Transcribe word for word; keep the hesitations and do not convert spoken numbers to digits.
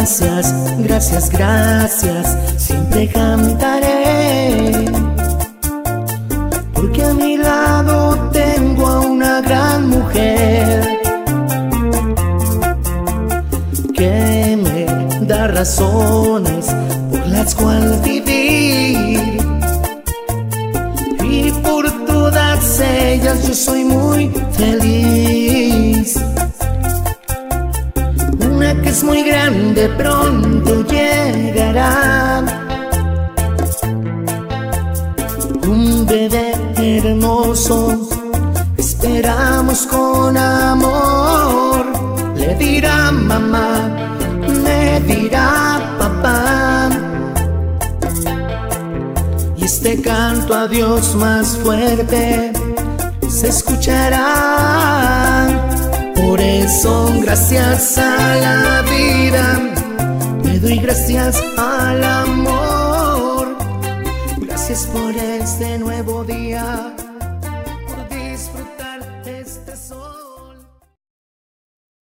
gracias, gracias, gracias, siempre cantaré. Porque a mi lado tengo a una gran mujer que me da razones por las cuales vivir. Y por todas ellas yo soy muy feliz. Una que es muy grande pronto llegará, un bebé hermoso esperamos con amor. Le dirá mamá, me dirá papá, y este canto a Dios más fuerte se escuchará. Por eso gracias a la vida, le doy gracias al amor. Gracias por este nuevo día.